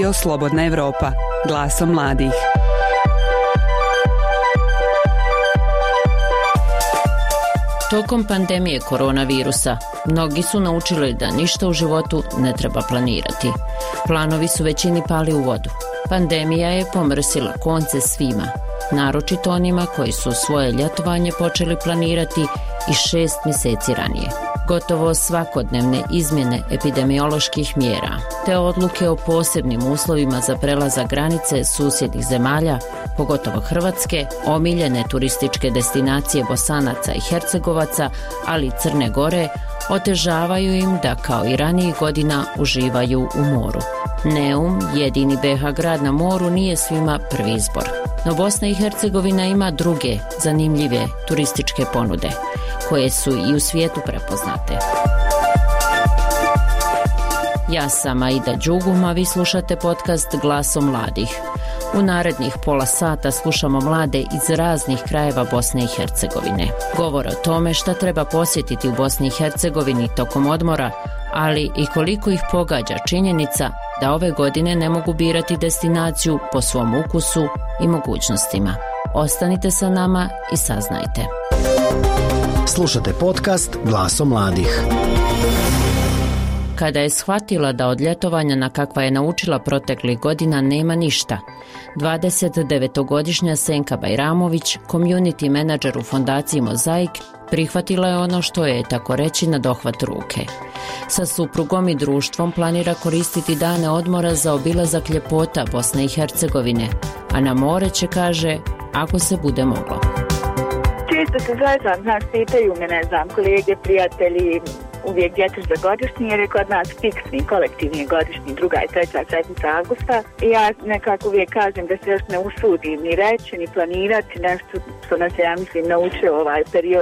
Radio Slobodna Evropa, glasom mladih. Tokom pandemije koronavirusa, mnogi su naučili da ništa u životu ne treba planirati. Planovi su većini pali u vodu. Pandemija je pomrsila konce svima, naročito onima koji su svoje ljetovanje počeli planirati i 6 mjeseci ranije. Gotovo svakodnevne izmjene epidemioloških mjera te odluke o posebnim uslovima za prelazak granice susjednih zemalja, pogotovo Hrvatske, omiljene turističke destinacije Bosanaca i Hercegovaca, ali i Crne Gore, otežavaju im da kao i ranijih godina uživaju u moru. Neum, jedini BiH grad na moru, nije svima prvi izbor. No Bosna i Hercegovina ima druge zanimljive turističke ponude, koje su i u svijetu prepoznate. Ja sam Aida Đugum, a vi slušate podcast Glasom mladih. U narednih pola sata slušamo mlade iz raznih krajeva Bosne i Hercegovine. Govor o tome šta treba posjetiti u Bosni i Hercegovini tokom odmora, ali i koliko ih pogađa činjenica da ove godine ne mogu birati destinaciju po svom ukusu i mogućnostima. Ostanite sa nama i saznajte. Slušate podcast Glasom mladih. Kada je shvatila da od ljetovanja na kakva je naučila proteklih godina nema ništa, 29-godišnja Senka Bajramović, community menadžer u fondaciji Mozaik, prihvatila je ono što je, tako reći, na dohvat ruke. Sa suprugom i društvom planira koristiti dane odmora za obilazak ljepota Bosne i Hercegovine, a na more će, kaže, ako se bude moglo. Često se zezam, pitaju me, kolege, prijatelji, uvijek gdje ćeš za godišnji, jer je kod nas fiksni, kolektivni godišnji, 2. i 3. sedmica avgusta. I ja nekako uvijek kažem da se još ne usudim ni reći, ni planirati nešto što nas je, ja mislim, naučio ovaj period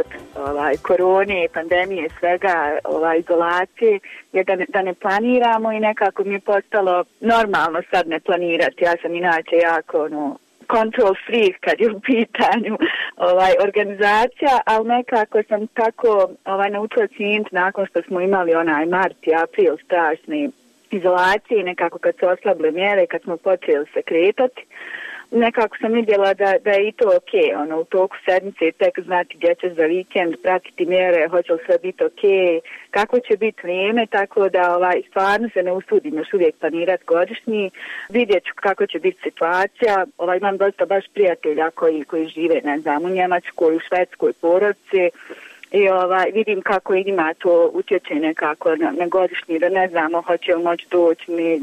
korone, pandemije, svega, izolacije, jer da ne planiramo i nekako mi je postalo normalno sad ne planirati. Ja sam inače jako, control freak kad je u pitanju organizacija, ali nekako sam tako naučila cijeniti nakon što smo imali onaj mart i april strašne izolacije, nekako kad se oslabile mjere, kad smo počeli se kretati, nekako sam vidjela da je i to ok, u toku sedmice tek znati gdje ćeš za vikend, pratiti mjere, hoće li sve biti ok, kako će biti vrijeme, tako da stvarno se ne usudim još uvijek planirati godišnji, vidjet ću kako će biti situacija, imam dosta baš prijatelja koji žive, u Njemačkoj, u Švedskoj porodici, i vidim kako njima to utječe nekako na godišnji, da ne znamo hoće li moći doći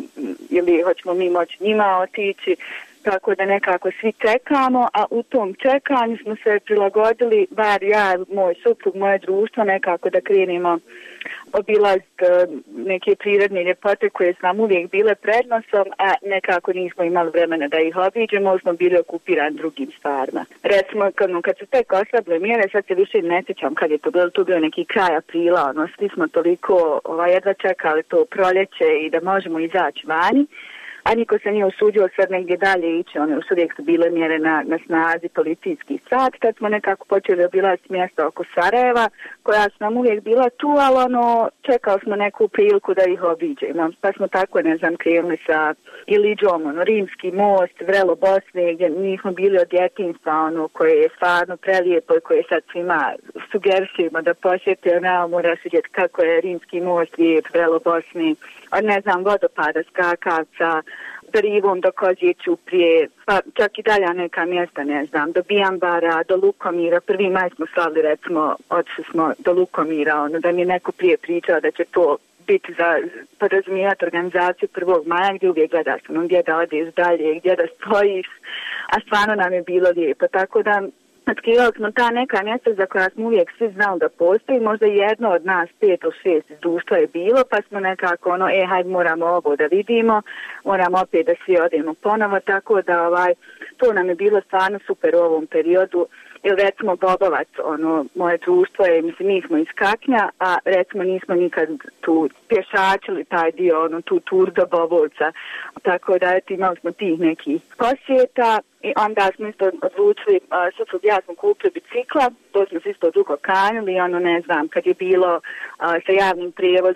ili hoćemo mi moći njima otići, tako da nekako svi čekamo, a u tom čekanju smo se prilagodili, bar ja, moj suprug, moje društvo, nekako da krenemo obilaziti neke prirodne ljepote koje su nam uvijek bile prednosom, a nekako nismo imali vremena da ih obiđemo, smo bili okupirani drugim stvarima. Recimo, kad su tek oslabile mjere, sad se više ne sjećam kad je to bio neki kraj aprila, svi smo toliko jedva čekali to proljeće i da možemo izaći vani, a niko se nije usudio sad negdje dalje ići, još uvijek su bile mjere na snazi, policijski sat, tad smo nekako počeli obilaziti mjesta oko Sarajeva, koja su nam uvijek bila tu, ali čekali smo neku priliku da ih obiđemo, pa smo tako, krenuli sa Iliđom, Rimski most, Vrelo Bosne, gdje nismo bili od djetinjstva, koje je stvarno prelijepo i koje sad svima sugerisujemo da posjeti, moraš vidjeti kako je Rimski most, lijep, Vrelo Bosne, vodopada, skakavca, Rivom do Kozjeću prije, pa čak i dalja neka mjesta, do Bijambara, do Lukomira. 1. maj smo slavili, recimo, otišli smo do Lukomira, da mi je neko prije pričao da će to biti za podrazumijevati organizaciju 1. maja, gdje uvijek gledaš gdje da odeš dalje, gdje da stojiš, a stvarno nam je bilo lijepo, tako da otkrivali smo ta neka mjesta za koja smo uvijek svi znali da postoji, možda jedno od nas 5 ili 6 iz društva je bilo, pa smo nekako hajde moramo ovo da vidimo, moramo opet da svi odemo ponovo, tako da to nam je bilo stvarno super u ovom periodu. Ili recimo Bobovac, moje društvo je, mi smo iz Kaknja, a recimo nismo nikad tu pješačili taj dio, tu tur do Bobovca, tako da imali smo tih nekih posjeta i onda smo isto odlučili, suprug ja smo kupili bicikla, to smo se isto dugo kanili, kad je bilo sa javnim prijevozom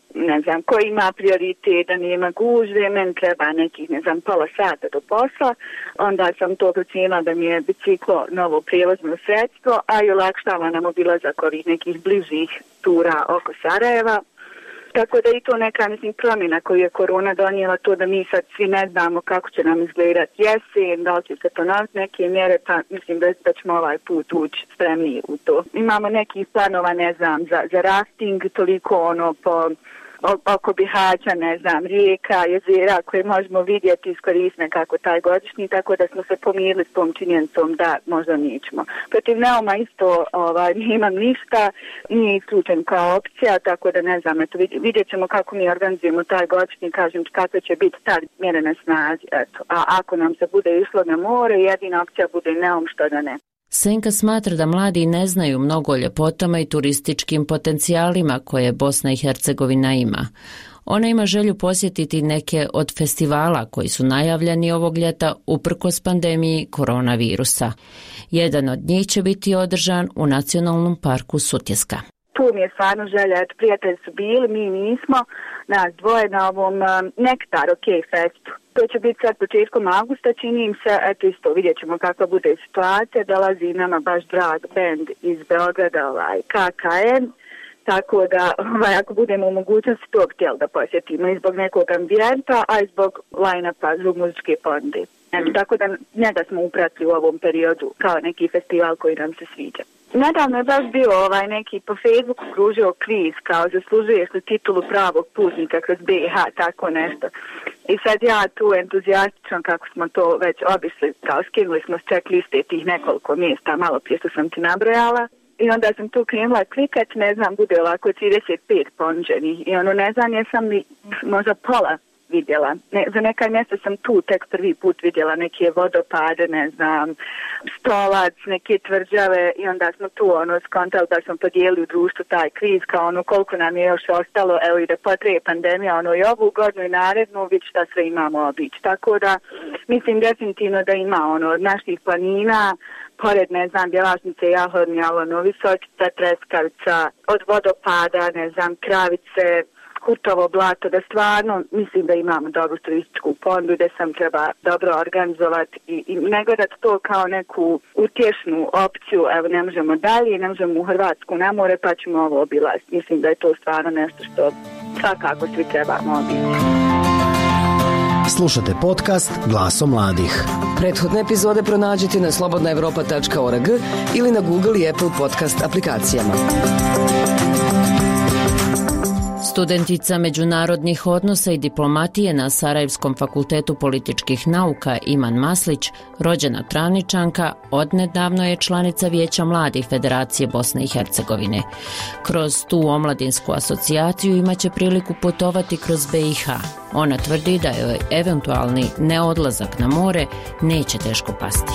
ne znam, ko ima prioritet, da nema gužve, meni treba nekih, ne znam, pola sata do posla, onda sam to procijenila da mi je biciklo novo prijevozno sredstvo, a i olakšava nam obilazak ovih nekih bližih tura oko Sarajeva. Tako da i to neka, mislim, promjena koju je korona donijela, to da mi sad svi ne znamo kako će nam izgledati jesen, da li će se ponoviti neke mjere, pa mislim da ćemo ovaj put ući spremniji u to. Imamo nekih planova, ne znam, za rafting, toliko oko Bihaća, ne znam, rijeka, jezera koje možemo vidjeti, iskoristiti kako taj godišnji, tako da smo se pomirili s tom činjenicom da možda nećemo. Protiv Neuma isto nemam ništa, nije isključen kao opcija, tako da ne znam, vidjet ćemo kako mi organizujemo taj godišnji, kažem kako će biti ta mjere na snazi, eto. A ako nam se bude išlo na more, jedina opcija bude Neum, što da ne. Senka smatra da mladi ne znaju mnogo o ljepotama i turističkim potencijalima koje Bosna i Hercegovina ima. Ona ima želju posjetiti neke od festivala koji su najavljeni ovog ljeta uprkos pandemiji koronavirusa. Jedan od njih će biti održan u Nacionalnom parku Sutjeska. Tu mi je stvarno želja, prijatelji su bili, mi nismo, nas dvoje na ovom Nektar OK festu. To će biti sad početkom augusta, čini im se, eto isto vidjet ćemo kakva bude situacija, dolazi nama baš drag band iz Beograda, KKN, tako da ako budemo u mogućnosti to htjeli da posjetimo i zbog nekog ambijenta, a i zbog line-upa, zbog muzičke ponude. Tako da njega smo upratili u ovom periodu kao neki festival koji nam se sviđa. Nedavno je baš bio neki po Facebooku kružio kviz kao zaslužuješ li titulu pravog putnika kroz BiH, tako nešto. I sad ja tu entuzijastično kako smo to već obišli, kao skinuli smo s checkliste tih nekoliko mjesta, malo prije što sam ti nabrojala. I onda sam tu krenula klikat, ne znam, bude ovako 35 ponuđenih. I ne znam, jesam li možda pola vidjela. Za neka mjesta sam tu tek prvi put vidjela neke vodopade, ne znam, Stolac, neke tvrđave i onda smo tu skontali da smo podijelili u društvu taj kviz kao koliko nam je još ostalo, evo i da potraje pandemija, i ovu godinu i narednu, vidjeti šta sve imamo obići. Tako da mislim definitivno da ima od naših planina, pored, ne znam, Bjelašnice, Jahodnja, Visočica, Treskavica, od vodopada, ne znam, Kravice, Hutovo blato, da stvarno mislim da imamo dobru turističku ponudu, da sam treba dobro organizovati i ne gledati to kao neku utješnu opciju, evo ne možemo dalje, ne možemo u Hrvatsku na more, pa ćemo ovo obilaziti. Mislim da je to stvarno nešto što svakako svi trebamo obići. Slušate podcast Glasom mladih. Prethodne epizode pronađite na slobodnaevropa.org ili na Google i Apple podcast aplikacijama. Studentica međunarodnih odnosa i diplomatije na Sarajevskom fakultetu političkih nauka Iman Maslić, rođena Travničanka, odnedavno je članica Vijeća mladih Federacije Bosne i Hercegovine. Kroz tu omladinsku asocijaciju imaće priliku putovati kroz BiH. Ona tvrdi da joj eventualni neodlazak na more neće teško pasti.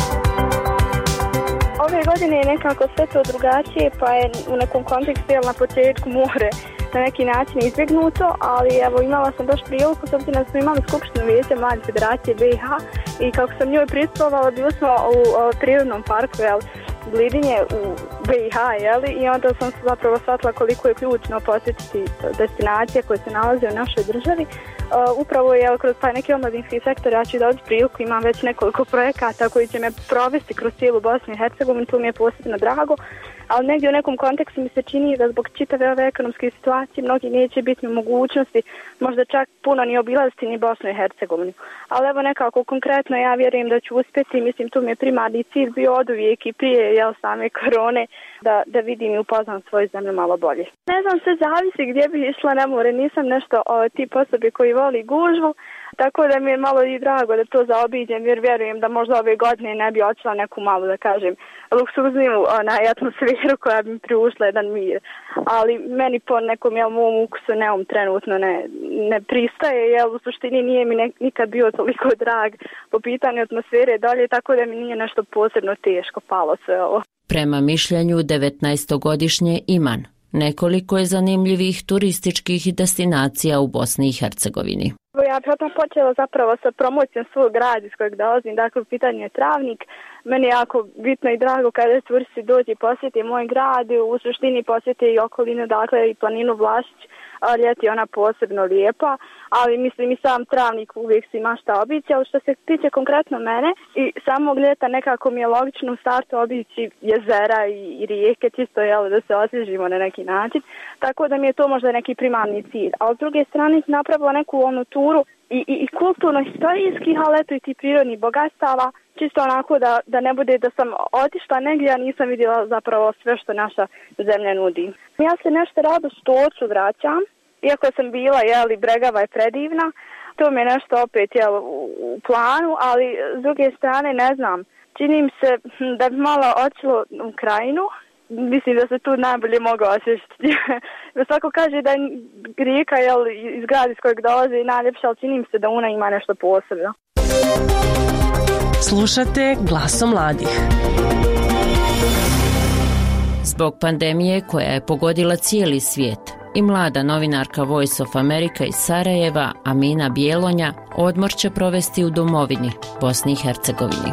Ove godine je nekako sve to drugačije, pa je u nekom kontekstu na početku more na neki način izbjegnuto, ali evo imala sam baš priliku, s obzirom da smo imali skupštinu Vijeća mladih Federacije BiH i kako sam njoj prisutovala, bili smo u prirodnom parku Glidinje u BiH, i onda sam se zapravo shvatila koliko je ključno posjetiti destinacije koje se nalaze u našoj državi. Upravo je kroz taj neki omladinski sektor, ja ću dobiti priliku, imam već nekoliko projekata koji će me provesti kroz cijelu Bosnu i Hercegovinu, tu mi je posebno drago, ali negdje u nekom kontekstu mi se čini da zbog čitave ove ekonomske situacije mnogi neće biti u mogućnosti možda čak puno ni obilaziti ni Bosnu i Hercegovinu. Ali evo nekako konkretno ja vjerujem da ću uspjeti, mislim tu mi je primarni cilj bio oduvijek i prije same korone da vidim i upoznam svoju zemlju malo bolje. Ne znam, sve zavisi gdje bih išla na more, nisam nešto tip osobe koji voli gužvu, tako da mi je malo i drago da to zaobiđem jer vjerujem da možda ove godine ne bi očela neku malo, da kažem, luksuzniju atmosferu koja bi mi priušla jedan mir. Ali meni po nekom mom ukusu Neum trenutno ne pristaje, u suštini nije mi nikad bio toliko drag po pitanju atmosfere dalje, tako da mi nije nešto posebno teško palo sve ovo. Prema mišljenju 19-godišnje Iman, nekoliko je zanimljivih turističkih destinacija u Bosni i Hercegovini. Ja bih odmah počela zapravo sa promocijom svog grada iz kojeg dolazim, dakle u pitanju je Travnik. meni je jako bitno i drago kada turisti dođe i posjeti moj grad, u suštini posjeti i okolinu, dakle i planinu Vlašić, a ljeti je ona posebno lijepa, ali mislim i sam Travnik uvijek si ima šta obići, ali što se tiče konkretno mene i samog ljeta nekako mi je logično u startu obići jezera i rijeke, čisto da se osvježimo na neki način, tako da mi je to možda neki primarni cilj, a od druge strane napravila neku onu turu i kulturno-historijskih, ali eto i ti prirodnih bogatstava, čisto onako da ne bude da sam otišla negdje, a nisam vidjela zapravo sve što naša zemlja nudi. Ja se nešto rado Stocu vraćam, iako sam bila, Bregava je predivna, to mi je nešto opet u planu, ali s druge strane ne znam, čini mi se da bi malo otišlo u Krajinu. Mislim da se tu najbolje mogu osjećati. Svako kaže da je rijeka iz grada iz kojeg dolaze najljepša, ali čini mi se da ona ima nešto posebno. Slušate Glasom mladih. Zbog pandemije koja je pogodila cijeli svijet, i mlada novinarka Voice of America iz Sarajeva, Amina Bjelonja, odmor će provesti u domovini, Bosni i Hercegovini.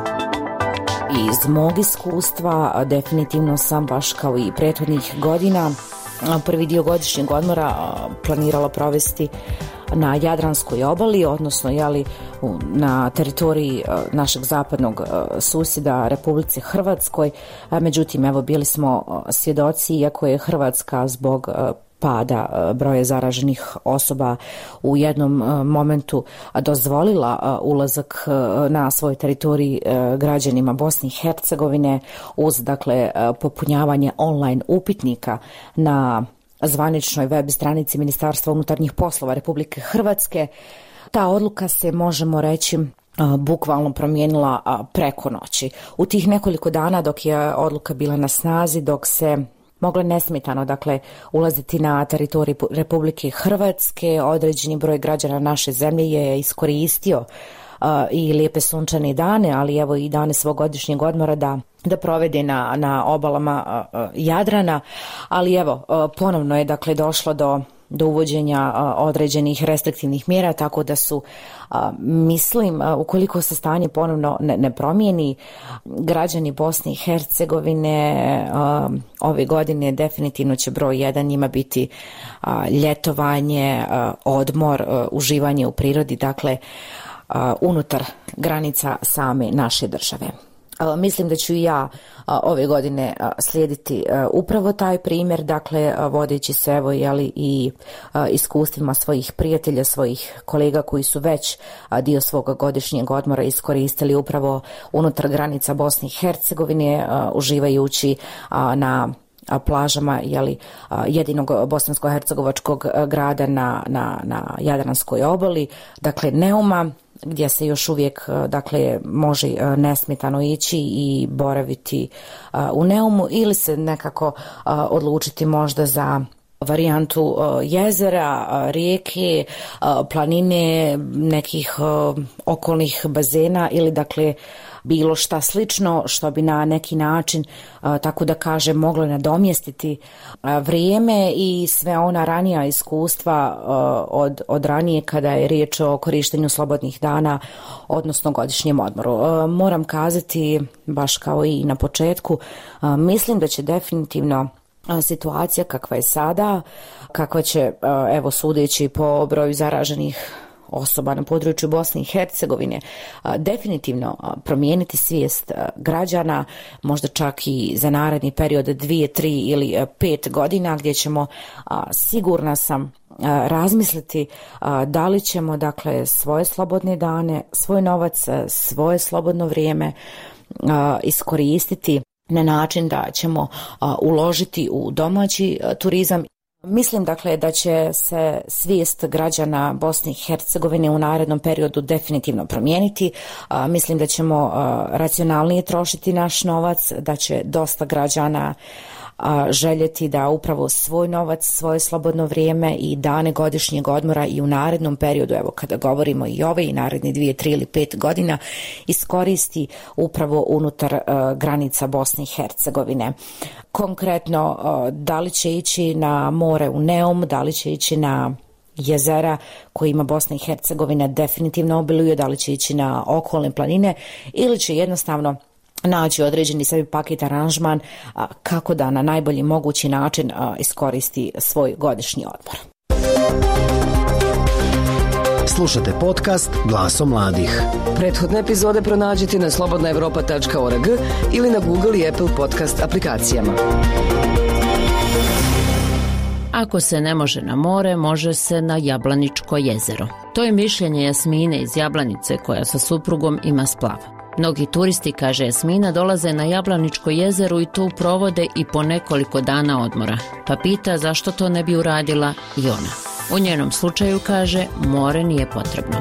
Iz mog iskustva definitivno sam baš kao i prethodnih godina prvi dio godišnjeg odmora planirala provesti na Jadranskoj obali, odnosno na teritoriji našeg zapadnog susjeda Republici Hrvatskoj. Međutim, evo bili smo svjedoci, iako je Hrvatska zbog pada broja zaraženih osoba u jednom momentu dozvolila ulazak na svoj teritorij građanima Bosne i Hercegovine uz popunjavanje online upitnika na zvaničnoj web stranici Ministarstva unutarnjih poslova Republike Hrvatske. Ta odluka se, možemo reći, bukvalno promijenila preko noći. U tih nekoliko dana dok je odluka bila na snazi, dok se moglo nesmetano ulaziti na teritorij Republike Hrvatske, određeni broj građana naše zemlje je iskoristio i lijepe sunčane dane, ali evo i dane svog godišnjeg odmora da provede na obalama Jadrana, ali evo ponovno je došlo do uvođenja određenih restriktivnih mjera, tako da su, mislim, ukoliko se stanje ponovno ne promijeni, građani Bosne i Hercegovine ove godine definitivno će broj 1 njima biti ljetovanje, odmor, uživanje u prirodi, unutar granica same naše države. Mislim da ću i ja ove godine slijediti upravo taj primjer, vodeći se i iskustvima svojih prijatelja, svojih kolega koji su već dio svog godišnjeg odmora iskoristili upravo unutar granica Bosne i Hercegovine, uživajući na plažama jedinog bosansko-hercegovačkog grada na Jadranskoj obali, Neuma, gdje se još uvijek može nesmetano ići i boraviti u Neumu, ili se nekako odlučiti možda za varijantu jezera, rijeke, planine, nekih okolnih bazena ili bilo šta slično što bi na neki način, tako da kažem, moglo nadomjestiti vrijeme i sve ona ranija iskustva od ranije kada je riječ o korištenju slobodnih dana, odnosno godišnjem odmoru. Moram kazati, baš kao i na početku, mislim da će definitivno situacija kakva je sada, kakva će, evo sudeći po broju zaraženih osoba na području Bosne i Hercegovine, definitivno promijeniti svijest građana, možda čak i za naredni period 2, 3 ili 5 godina, gdje ćemo, sigurna sam, razmisliti da li ćemo svoje slobodne dane, svoj novac, svoje slobodno vrijeme iskoristiti na način da ćemo uložiti u domaći turizam. Mislim da će se svijest građana Bosne i Hercegovine u narednom periodu definitivno promijeniti. Mislim da ćemo racionalnije trošiti naš novac, da će dosta građana željeti da upravo svoj novac, svoje slobodno vrijeme i dane godišnjeg odmora i u narednom periodu, evo kada govorimo i ove i naredni 2, 3 ili 5 godina, iskoristi upravo unutar granica Bosne i Hercegovine. Konkretno, da li će ići na more u Neum, da li će ići na jezera kojima Bosna i Hercegovina definitivno obiluje, da li će ići na okolne planine ili će jednostavno naći određeni sebi paket aranžman kako da na najbolji mogući način iskoristi svoj godišnji odmor. Slušate podcast Glasom mladih. Prethodne epizode pronađite na slobodnaevropa.org ili na Google i Apple podcast aplikacijama. Ako se ne može na more, može se na Jablaničko jezero. To je mišljenje Jasmine iz Jablanice koja sa suprugom ima splav. Mnogi turisti, kaže Jasmina, dolaze na Jablaničko jezero i tu provode i po nekoliko dana odmora. Pa pita zašto to ne bi uradila i ona. U njenom slučaju, kaže, more nije potrebno.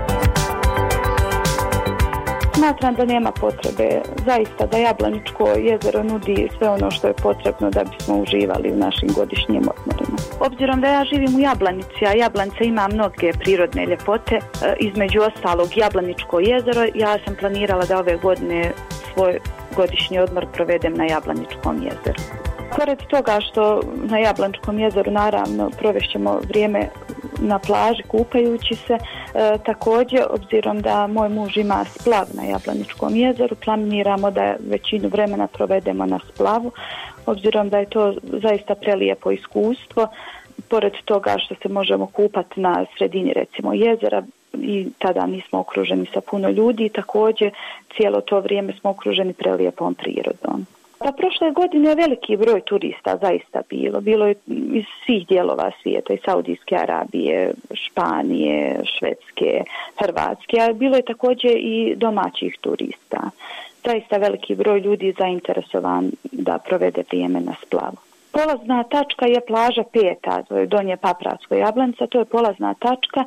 Smatram da nema potrebe, zaista da Jablaničko jezero nudi sve ono što je potrebno da bismo uživali u našim godišnjim odmorima. Obzirom da ja živim u Jablanici, a Jablanica ima mnoge prirodne ljepote, između ostalog Jablaničko jezero, ja sam planirala da ove godine svoj godišnji odmor provedem na Jablaničkom jezeru. Pored toga što na Jablaničkom jezeru naravno provešćemo vrijeme na plaži kupajući se, također obzirom da moj muž ima splav na Jablaničkom jezeru, planiramo da većinu vremena provedemo na splavu, obzirom da je to zaista prelijepo iskustvo. Pored toga što se možemo kupati na sredini recimo jezera i tada nismo okruženi sa puno ljudi, također cijelo to vrijeme smo okruženi prelijepom prirodom. Pa prošle godine je veliki broj turista zaista bilo je iz svih dijelova svijeta, iz Saudijske Arabije, Španije, Švedske, Hrvatske, a bilo je također i domaćih turista. Zaista veliki broj ljudi zainteresovan da provede vrijeme na splavu. Polazna tačka je plaža 5, to je Donje Papratsko Jablanica, to je polazna tačka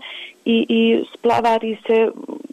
i splavari se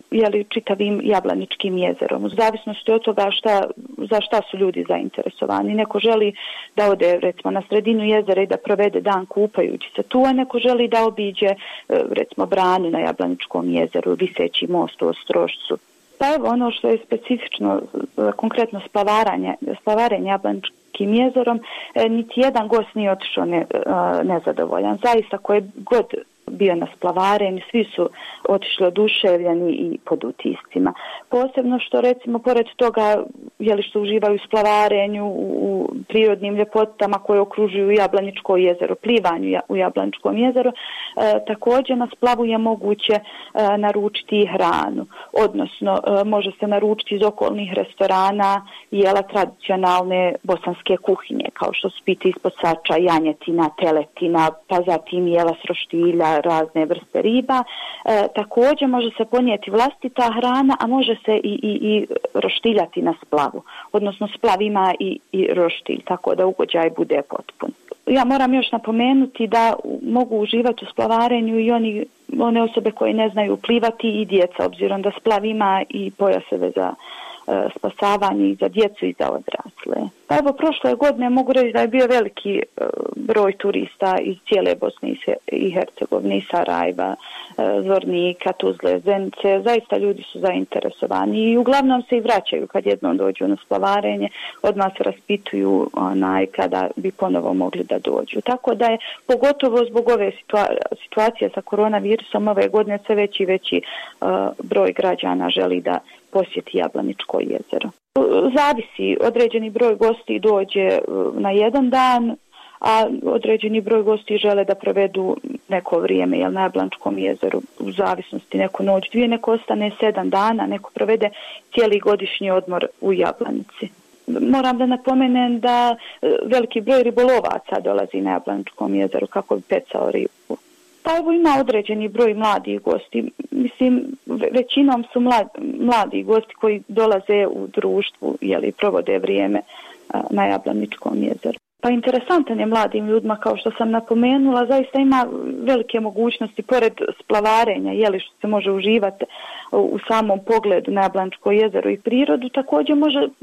čitavim Jablaničkim jezerom. U zavisnosti od toga za šta su ljudi zainteresovani. Neko želi da ode recimo na sredinu jezera i da provede dan kupajući se tu, a neko želi da obiđe recimo branu na Jablaničkom jezeru, viseći most u Ostrošcu. Pa evo ono što je specifično, konkretno splavarenje Jablaničkim jezerom, niti jedan gost nije otišao nezadovoljan. Zaista koje god bio na splavarenju, svi su otišli oduševljeni i pod utiscima. Posebno što recimo pored toga što uživaju u splavarenju, u prirodnim ljepotama koje okružuju Jablaničko jezero, plivanju u Jablaničkom jezeru, također na splavu je moguće naručiti i hranu, odnosno može se naručiti iz okolnih restorana jela tradicionalne bosanske kuhinje, kao što su piti ispod sača, janjetina, teletina, pa zatim jela s roštilja, razne vrste riba. Također može se ponijeti vlastita hrana, a može se i roštiljati na splavu. Odnosno splav ima i roštilj, tako da ugođaj bude potpun. Ja moram još napomenuti da mogu uživati u splavarenju i one osobe koje ne znaju plivati i djeca, obzirom da splav ima i pojaseve za spasavanje i za djecu i za odrasle. Pa evo, prošle godine mogu reći da je bio veliki broj turista iz cijele Bosne i Hercegovine, iz Sarajeva, Zvornika, Tuzle, Zenice. Zaista ljudi su zainteresovani i uglavnom se i vraćaju kad jednom dođu na splavarenje, odmah se raspituju kada bi ponovo mogli da dođu. Tako da je pogotovo zbog ove situacije sa koronavirusom ove godine sve veći i veći broj građana želi da posjeti Jablaničko jezero. Zavisi, određeni broj gosti dođe na jedan dan, a određeni broj gosti žele da provedu neko vrijeme na Jablaničkom jezeru, u zavisnosti neko noć, 2, neko ostane 7 dana, neko provede cijeli godišnji odmor u Jablanici. Moram da napomenem da veliki broj ribolovaca dolazi na Jablaničkom jezeru kako bi pecao ribu. Pa evo ima određeni broj mladih gosti. Mislim, većinom su mladi gosti koji dolaze u društvu, provode vrijeme na Jablaničkom jezeru. Pa interesantan je mladim ljudima, kao što sam napomenula, zaista ima velike mogućnosti pored splavarenja, što se može uživati u samom pogledu na Jablaničko jezero i prirodu, također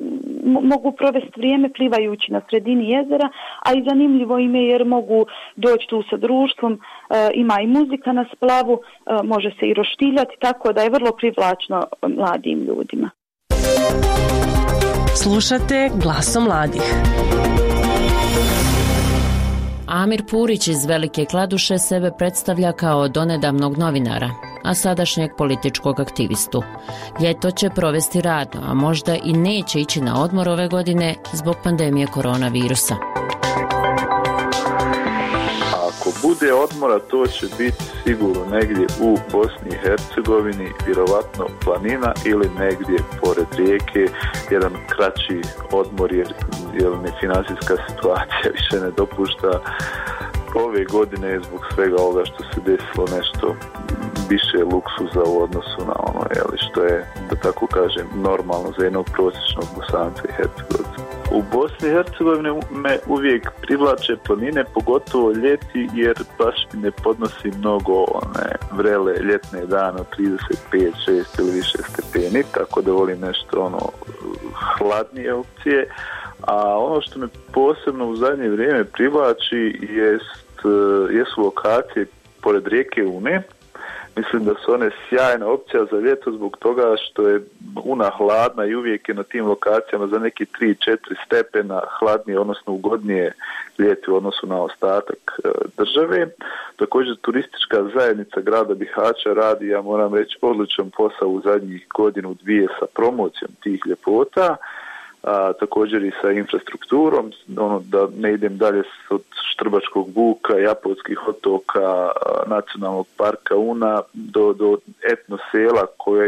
mogu provesti vrijeme plivajući na sredini jezera, a i zanimljivo im je jer mogu doći tu sa društvom, ima i muzika na splavu, može se i roštiljati, tako da je vrlo privlačno mladim ljudima. Slušate Glasom mladih. Amir Purić iz Velike Kladuše sebe predstavlja kao donedavnog novinara, a sadašnjeg političkog aktivistu. Ljeto će provesti radno, a možda i neće ići na odmor ove godine zbog pandemije koronavirusa. Ako bude odmora, to će biti sigurno negdje u Bosni i Hercegovini, vjerovatno planina ili negdje pored rijeke, jedan kraći odmor jer mi financijska situacija više ne dopušta. Ove godine zbog svega ovoga što se desilo nešto više luksuza u odnosu na ono što je, da tako kažem, normalno za jednog prosječnog Bosanca i Hercegovca. U Bosni i Hercegovini me uvijek privlače planine, pogotovo ljeti, jer baš mi ne podnosi mnogo one vrele ljetne dane od 35, 6 ili više stepeni, tako da volim nešto hladnije opcije. A ono što me posebno u zadnje vrijeme privlači jesu lokacije pored rijeke Une. Mislim da su one sjajna opcija za ljeto zbog toga što je Una hladna i uvijek je na tim lokacijama za neki 3-4 stepena hladnije, odnosno ugodnije ljeti u odnosu na ostatak države. Također turistička zajednica grada Bihaća radi, ja moram reći, odličan posao u zadnjih godinu, dvije sa promocijom tih ljepota. Također i sa infrastrukturom, da ne idem dalje od Štrbačkog buka, Japonskih otoka, nacionalnog parka Una do etno sela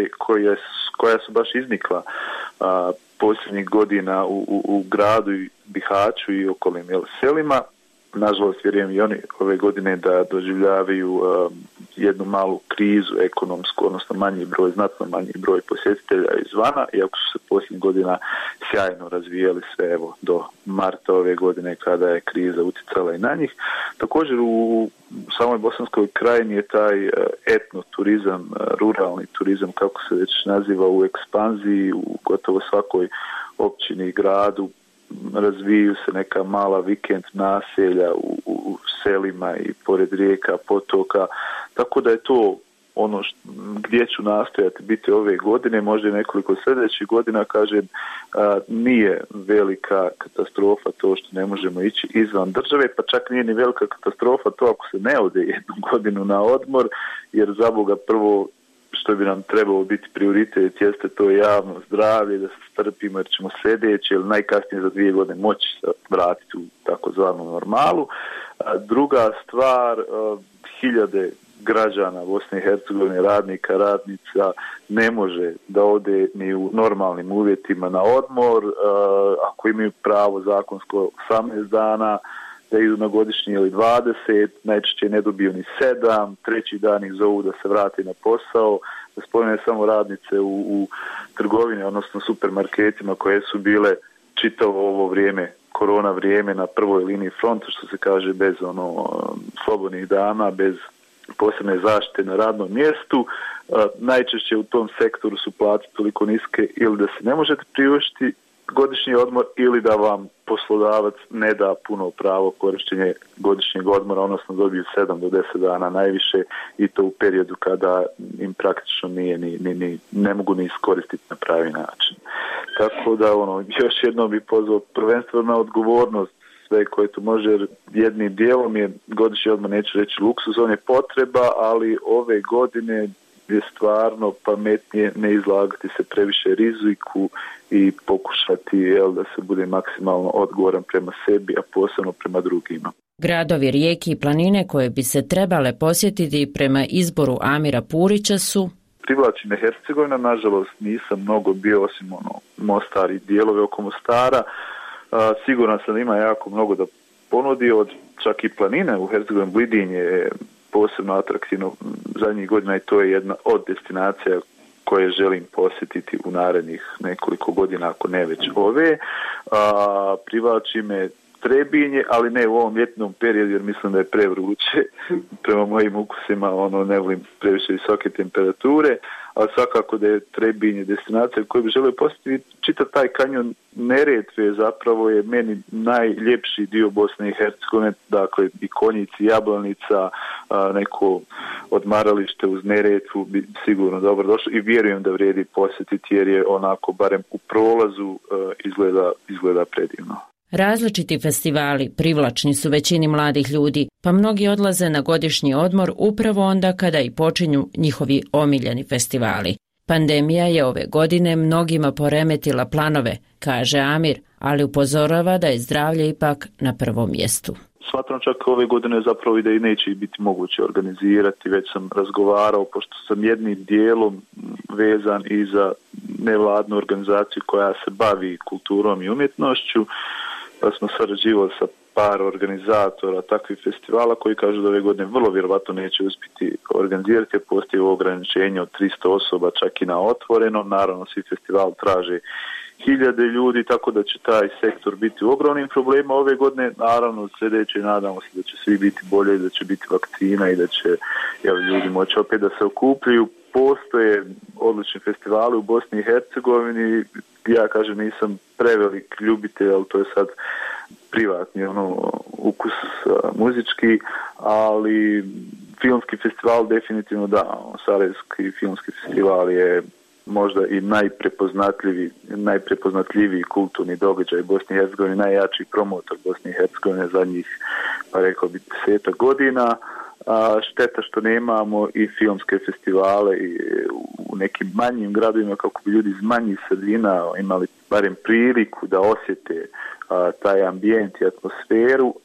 koja su baš iznikla posljednjih godina u gradu i Bihaću i okolnim selima. Nažalost, vjerujem i oni ove godine da doživljavaju jednu malu krizu ekonomsku, odnosno znatno manji broj posjetitelja izvana, iako su se posljednjih godina sjajno razvijali sve do marta ove godine kada je kriza utjecala i na njih. Također u samoj Bosanskoj krajini je taj etnoturizam, ruralni turizam, kako se već naziva, u ekspanziji, u gotovo svakoj općini i gradu. Razviju se neka mala vikend naselja u selima i pored rijeka, potoka, tako da je to ono gdje ću nastojati biti ove godine, možda i nekoliko sljedećih godina, kažem, nije velika katastrofa to što ne možemo ići izvan države, pa čak nije ni velika katastrofa to ako se ne ode jednu godinu na odmor, jer za Boga prvo što bi nam trebalo biti prioritet jeste to javno zdravlje, da se strpimo jer ćemo sljedeće ili najkasnije za 2 godine moći se vratiti u takozvanu normalu. Druga stvar, hiljade građana Bosne i Hercegovine, radnika, radnica, ne može da ode ni u normalnim uvjetima na odmor, ako imaju pravo zakonsko 18 dana, da idu na godišnji ili 20, najčešće ne dobiju ni 7, treći dan ih zovu da se vrati na posao. Da spomenem samo radnice u trgovini, odnosno supermarketima koje su bile čitavo ovo vrijeme, korona vrijeme, na prvoj liniji fronta, što se kaže, bez slobodnih dana, bez posebne zaštite na radnom mjestu. Najčešće u tom sektoru su plaće toliko niske ili da se ne možete priuštiti godišnji odmor ili da vam poslodavac ne da puno pravo korištenje godišnjeg odmora, odnosno dobiju 7 do 10 dana najviše, i to u periodu kada im praktično ne mogu ni iskoristiti na pravi način. Tako da još jednom bih pozvao prvenstveno na odgovornost sve koje to može, jer jednim dijelom je godišnji odmor, neću reći luksuz, on je potreba, ali ove godine je stvarno pametnije ne izlagati se previše riziku i pokušati da se bude maksimalno odgovoran prema sebi, a posebno prema drugima. Gradovi, rijeke i planine koje bi se trebale posjetiti prema izboru Amira Purića su: privlači me Hercegovina, nažalost nisam mnogo bio osim Mostar i dijelove oko Mostara. Siguran sam da ima jako mnogo da ponudi, od čak i planine u Hercegovini. Blidinje je posebno atraktivno zadnjih godina i to je jedna od destinacija koje želim posjetiti u narednih nekoliko godina, ako ne već ove. Privlači me Trebinje, ali ne u ovom ljetnom periodu jer mislim da je prevruće prema mojim ukusima, ne volim previše visoke temperature, ali svakako da je Trebinje destinacija koju bi želio posjetiti. Čitav taj kanjon Neretve zapravo je meni najljepši dio Bosne i Hercegovine, dakle i Konjici, Jablanica, neko odmaralište uz Neretvu bi sigurno dobro došlo i vjerujem da vrijedi posjetiti jer je onako barem u prolazu izgleda predivno. Različiti festivali privlačni su većini mladih ljudi, pa mnogi odlaze na godišnji odmor upravo onda kada i počinju njihovi omiljeni festivali. Pandemija je ove godine mnogima poremetila planove, kaže Amir, ali upozorava da je zdravlje ipak na prvom mjestu. Smatram čak ove godine zapravo i da i neće biti moguće organizirati, već sam razgovarao, pošto sam jednim dijelom vezan i za nevladnu organizaciju koja se bavi kulturom i umjetnošću, pa smo sarađivali sa par organizatora takvih festivala koji kažu da ove godine vrlo vjerovatno neće uspjeti organizirati, jer postoji ograničenje od 300 osoba čak i na otvoreno. Naravno, svi festivali traže 1000 ljudi, tako da će taj sektor biti u ogromnim problemima ove godine. Naravno, sljedeće nadamo se da će svi biti bolje, da će biti vakcina i da će ljudi moći opet da se okupljaju. Postoje odlični festivali u Bosni i Hercegovini. Ja kažem, nisam prevelik ljubitelj, ali to je sad privatni ukus muzički, ali filmski festival definitivno da. Sarajevski filmski festival je možda i najprepoznatljiviji kulturni događaj Bosne i Hercegovine, najjači promotor Bosne i Hercegovine zadnjih, pa rekao bi, 10 godina. Šteta što nemamo i filmske festivale i u nekim manjim gradovima kako bi ljudi iz manjih sredina imali barem priliku da osjete taj ambijent i atmosferu.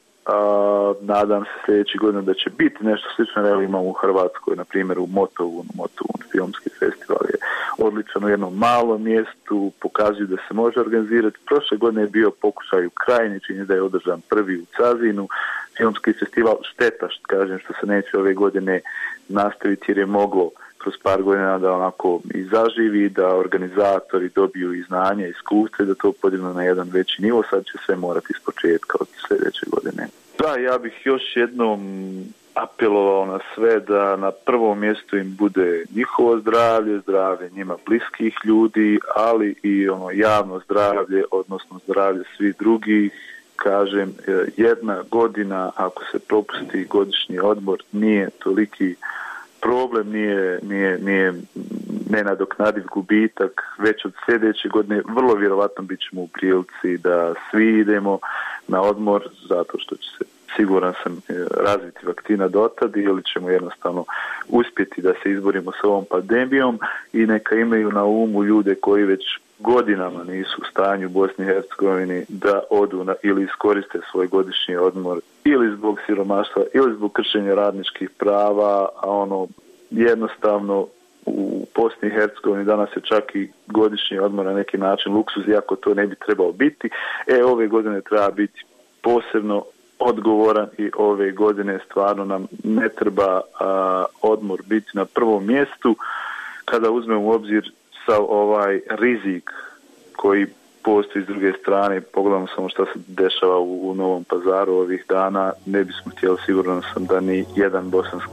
Nadam se sljedeći godina da će biti nešto slično. Evo imamo u Hrvatskoj, na primjer u Motovun filmski festival je odličan u jednom malom mjestu, pokazuju da se može organizirati. Prošle godine je bio pokušaj u Krajini, čini da je održan prvi u Cazinu, filmski festival. Šteta što se neće ove godine nastaviti, jer je moglo kroz par godina da onako i zaživi, da organizatori dobiju i znanja i iskustva, da to podignu na jedan veći nivo. Sad će sve morati ispočetka od sljedeće godine. Da, ja bih još jednom apelovao na sve da na prvom mjestu im bude njihovo zdravlje, zdravlje njima bliskih ljudi, ali i javno zdravlje, odnosno zdravlje svih drugih. Kažem, jedna godina ako se propusti godišnji odmor nije toliki problem, nije nenadoknadiv gubitak. Već od sljedeće godine vrlo vjerovatno bit ćemo u prilici da svi idemo na odmor, zato što će se, siguran sam, razviti vakcina dotad, ili ćemo jednostavno uspjeti da se izborimo s ovom pandemijom. I neka imaju na umu ljude koji već godinama nisu u stanju u Bosni i Hercegovini da odu ili iskoriste svoj godišnji odmor ili zbog siromaštva ili zbog kršenja radničkih prava, a jednostavno u Bosni i Hercegovini danas je čak i godišnji odmor na neki način luksuz, iako to ne bi trebao biti. Ove godine treba biti posebno odgovoran i ove godine stvarno nam ne treba odmor biti na prvom mjestu. Kada uzmemo u obzir sav ovaj rizik koji postoji s druge strane, pogledamo samo što se dešava u Novom Pazaru ovih dana, ne bismo htjeli, siguran sam da ni jedan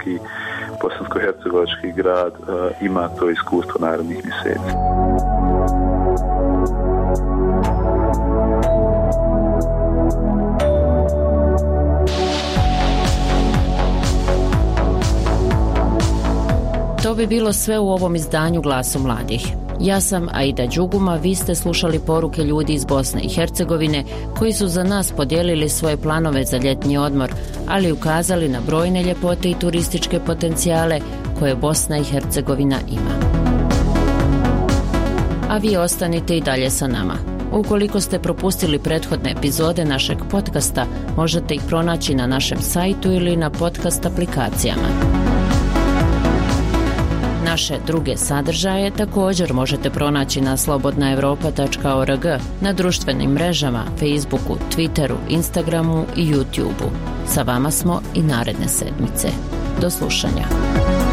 bosansko-hercegovački grad ima to iskustvo narednih mjeseci. To bi bilo sve u ovom izdanju Glasu mladih. Ja sam Aida Đuguma, vi ste slušali poruke ljudi iz Bosne i Hercegovine koji su za nas podijelili svoje planove za ljetni odmor, ali ukazali na brojne ljepote i turističke potencijale koje Bosna i Hercegovina ima. A vi ostanite i dalje sa nama. Ukoliko ste propustili prethodne epizode našeg podcasta, možete ih pronaći na našem sajtu ili na podcast aplikacijama. Naše druge sadržaje također možete pronaći na slobodnaevropa.org, na društvenim mrežama, Facebooku, Twitteru, Instagramu i YouTubeu. Sa vama smo i naredne sedmice. Do slušanja.